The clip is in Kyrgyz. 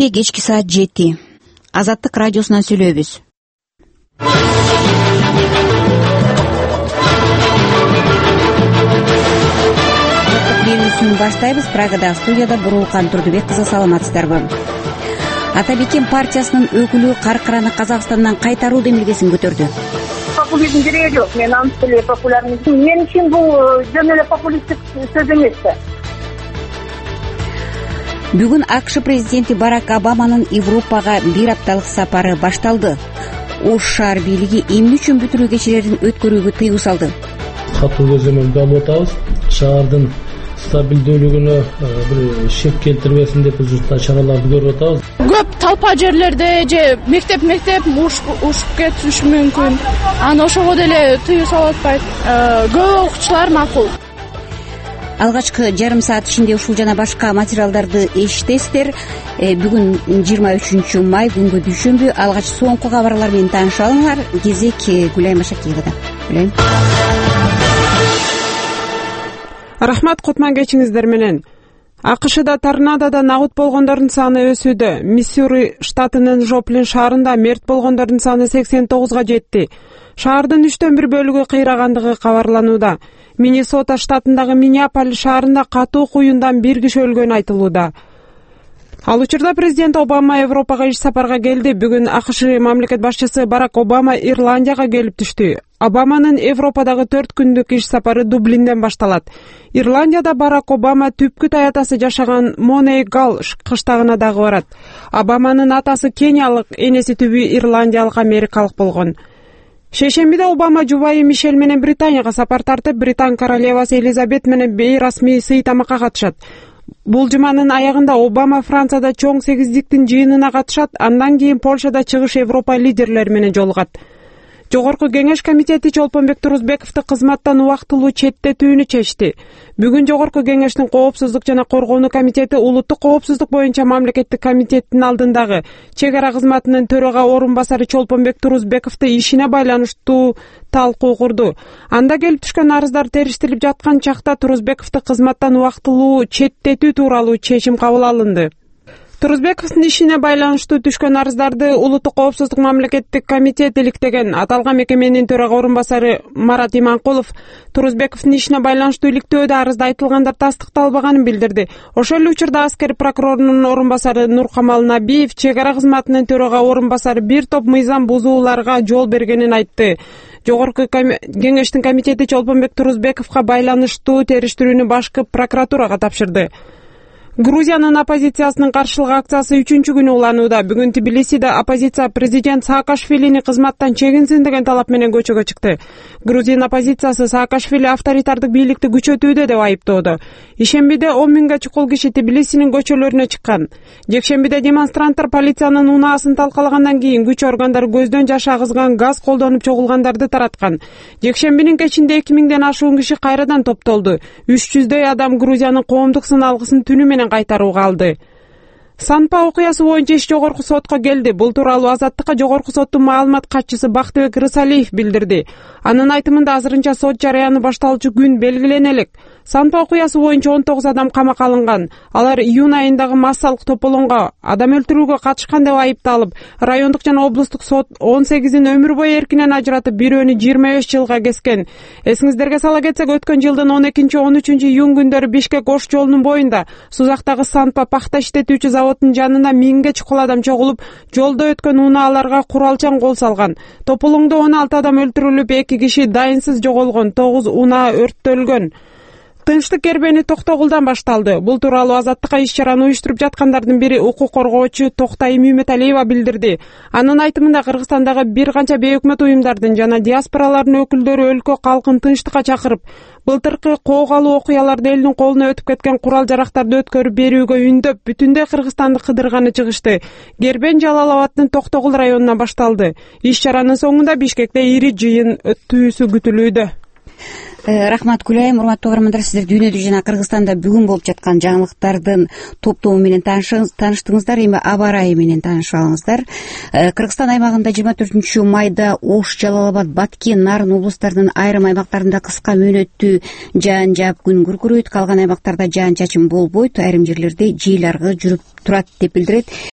кечки саат 7. Азаттык радиосунан сүйлөйбүз. Баштайбыз. Прагада студияда Буруукан Турдубек кызы, саламатсыздарбы? Атабеким партиясынын өкүлү каркыраны Казакстандан кайтаруу демилгесин көтөрдү. Популизм кереги жок. Мен ант эле популярный. Мен үчүн бул жөн эле популисттик сөз эмес да. Бүгүн АКШ президенти Барак Обаманын Европага бир апталык сапары башталды. Ош шаар бийлиги эмне үчүн бүтүрүү кечелерин өткөрүүгө тыюу салды? Катуу көзөмөлдү алып атабыз. Шаардын стабилдүүлүгүнө бир шек келтирбесин деп ушундай чараларды көрүп атабыз. Көп талпа жерлерде же мектеп ушуп кетиши мүмкүн. Аны ошого деле тыюу салып атпайт. Көп окуучулар макул. Алгачкы жарым саат ичинде ушул жана башка материалдарды эшитесиздер. Бүгүн 23 май күнгө дүйшөмбү. Алгач соңку кабарлар менен таанышып алыңар. Кезек Гүлайым Машакиевада. Гүлайым. Рахмат, кутман кечиңиздер менен. АКШда торнадодан абут болгондордун саны өсүүдө. Миссури штатынын Жоплин шаарында мерт болгондордун саны 89га жетти. Шаардын 3/1 бөлүгү кыйрагандыгы кабарланууда. Миннесота штатындагы Миннеаполис шаарында катуу куюндан бир киши өлгөнү айтылууда. Ал учурда президент Обама Европага иш сапарга келди. Бүгүн АКШ мамлекет башчысы Барак Обама Ирландияга келип түштү. Обаманын Европадагы 4 күндүк иш сапары Дублинден башталат. Ирландияда Барак Обама түпкү таятасы жашаган Монейгал кыштагына дагы барат. Обаманын атасы кениялык, энеси түбү ирландиялык америкалык болгон. Шейшембиде Обама жубайы Мишель менен Британияга сапар тартып, Британ королевасы Элизабет менен бейрасмий сый тамакка катышат. Бул жуманын аягында Обама Францияда чоң сегиздиктин жыйынына катышат, андан кийин Польшада чыгыш Европа лидерлери менен жолугат. Жогорку кеңеш комитети Чолпонбек Турузбековду кызматтан убактылуу четтетүүнү чечти. Бүгүн Жогорку кеңештин коопсуздук жана коргонуу комитети улуттук коопсуздук боюнча мамлекеттик комитеттин алдындагы чек ара кызматынын төрага орун басары Чолпонбек Турузбековду ишине байланыштуу талкуу курду. Анда келип түшкөн арыздар териштирилип жаткан чакта Турузбековду кызматтан убактылуу четтетүү тууралуу чечим кабыл алынды. Турузбековдун ишине байланыштуу түшкөн арыздарды улуттук коопсуздук мамлекеттик комитет иликтеген. Аталган мекеменин төрага орун басары Марат Иманкулов Турузбековдун ишине байланыштуу иликтөөдө арызда айтылгандар тастыкталбаганын билдирди. Ошол эле учурда аскер прокурорунун орун басары Нуркамал Набиев чек ара кызматынын төрага орун басары бир топ мыйзам бузууларга жол бергенин айтты. Жогорку кеңештин комитети Чолпонбек Турузбековго байланыштуу териштирүүнү башкы прокуратурага тапшырды. Грузиянын оппозициясынын каршылык акциясы 3-чү күнү уланууда. Бүгүн Тбилисиде оппозиция президент Саакашвилини кызматтан чегинсин деген талап менен көчөгө чыкты. Грузин оппозициясы Саакашвили авторитардык бийликти күчөтүүдө деп айыптоодо. Ишембиде 10 миңге чукул киши Тбилисинин көчөлөрүнө чыккан. Жекшембиде демонстранттар полициянын унаасын талкалагандан кийин күч органдары көздөн жаш агызган газ колдонуп чогулгандарды тараткан. Жекшембинин кечинде 2000ден ашуун киши кайрадан топтолду. 300дөй адам Грузиянын коомдук сыналгысын түнү менен кайтарууга алды. Санпа окуясы боюнча иш жогорку сотко келди. Бул тууралуу Азаттыкка жогорку соттун маалымат катчысы Бактыбек Рысалиев билдирди. Анын айтымында азырынча сот жарыяны башталчу күн белгилене элек. Санпа окуясы боюнча 19 адам камакка алынган. Алар июнь айындагы массалык тополоңго адам өлтүрүүгө катышкан деп айыпталып, райондук жана облустук сот 18-ин өмүр бою эркинен ажыратып, бирөөнү 25 жылга кескен. Эсиңиздерге сала кетсек, өткөн жылдын 12-13 июнь күндөрү Бишкек Ош жолунун боюнда Сузактагы Санпа пахта иштетүүчү заводдун жанына 1000ге чукул адам чогулуп, жолдо өткөн унааларга куралчан кол салган. Тополоңдо 16 адам өлтүрүлүп, 2 киши дайынсыз жоголгон, 9 унаа өрттөлгөн. Тынчтык кербени Токтогулдан башталды. Бул тууралуу Азаттыкка иш чараны уюштуруп жаткандардын бири укук коргоочу Токтай Мүймөталиева билдирди. Анын айтымында Кыргызстандагы бир канча бейөкмөт уюмдардын жана диаспоралардын өкүлдөрү өлкө калкын тынчтыкка чакырып, былтыркы коогалуу окуяларда элдин колуна өтүп кеткен курал-жарактарды өткөрүп берүүгө үндөп, бүтүндөй Кыргызстанды кыдырганы чыгышты. Кербен Жалал-Абадтын Токтогул районунан башталды. Иш чаранын соңунда Бишкекте ири жыйын өтүүсү күтүлүүдө. Рахмат Гүлайым. Урматтуу угармандар, сиздер дүйнөдө жана Кыргызстанда бүгүн болуп жаткан жаңылыктардын топтому менен тааныштыңыздар. Эми аба ырайы менен таанышып алыңыздар. Кыргызстан аймагында 24 майда Ош, Жалал-Абад, Баткен, Нарын облустарынын айрым аймактарында кыска мөөнөттүү жаан жаап күн күркүрөйт. Калган аймактарда жаан чачын болбойт. Айрым жерлерде жыйыл аргы жүрүп турат деп билдирет.